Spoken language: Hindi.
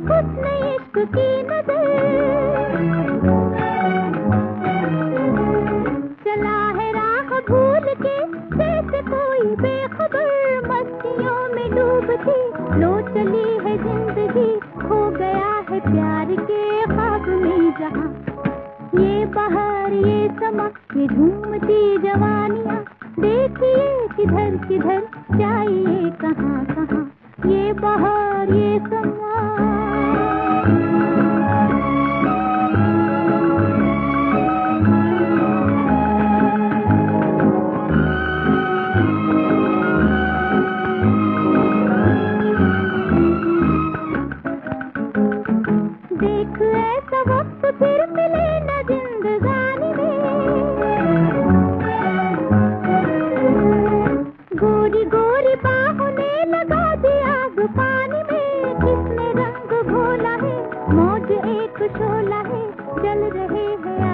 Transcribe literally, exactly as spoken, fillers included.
हुस्न इश्क की नजर, चला है राह भूल के जैसे कोई बेखबर, मस्तियों में डूबती लो चली है जिंदगी, खो गया है प्यार के ख्वाब में जहां। ये बहार ये समा ये झूमती जवानियां, देखिए किधर किधर जाइए कहाँ कहाँ, ये बहार ये समा। देख ऐसा वक्त फिर मिले न जिंदगानी में, गोरी गोरी बाहों ने लगा दिया आग पानी में, किसने रंग घोला है मौज एक शोला है, चल रहे हैं